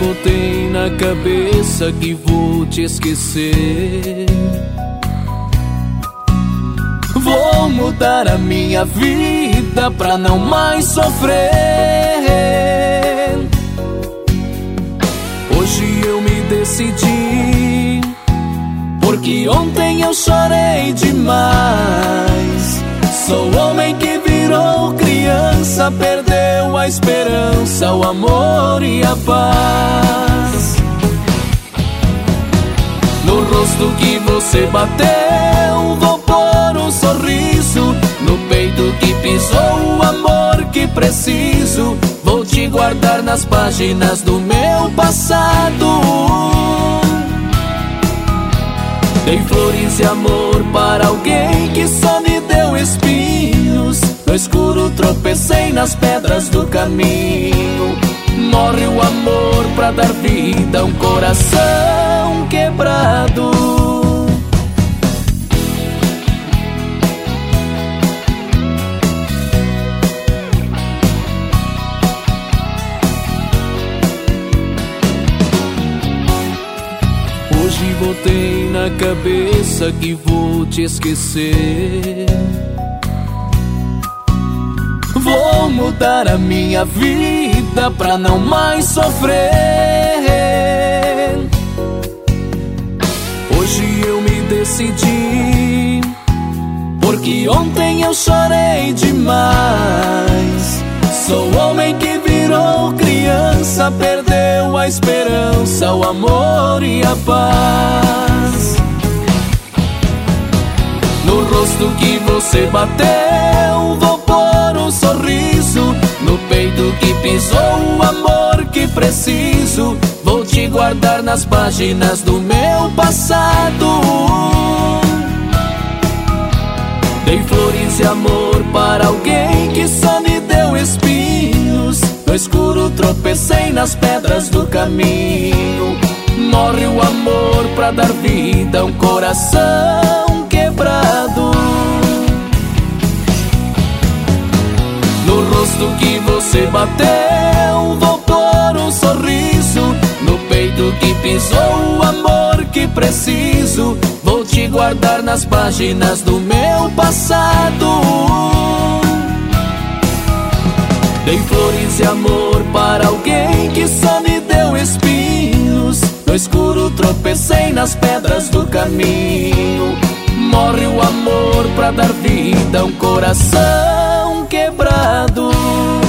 botei na cabeça que vou te esquecer. Vou mudar a minha vida pra não mais sofrer. Hoje eu me decidi, porque ontem eu chorei demais. Sou homem que virou criança, perdeu a esperança, o amor e a paz. No rosto que você bateu, vou pôr um sorriso. No peito que pisou, o amor que preciso. Vou te guardar nas páginas do meu passado. Dei flores e amor para alguém que só me deu espinhos. No escuro tropecei nas pedras do caminho. Morre o amor pra dar vida a um coração quebrado. Hoje botei na cabeça que vou te esquecer. Vou mudar a minha vida pra não mais sofrer. Hoje eu me decidi, porque ontem eu chorei demais. Sou homem que virou criança, perdeu a esperança, o amor e a paz. No rosto que você bateu, vou pôr um sorriso. No peito que pisou, o amor que preciso. Vou te guardar nas páginas do meu passado. Dei flores e amor para alguém que só me deu espinhos. No escuro tropecei nas pedras do caminho. Morre o amor pra dar vida a um coração quebrado. No rosto que você bateu, vou pôr um sorriso. No peito que pisou, o amor que preciso. Vou te guardar nas páginas do meu passado. Dei flores e amor para alguém que só me deu espinhos. No escuro tropecei nas pedras do caminho. Morre o amor pra dar vida a um coração quebrado.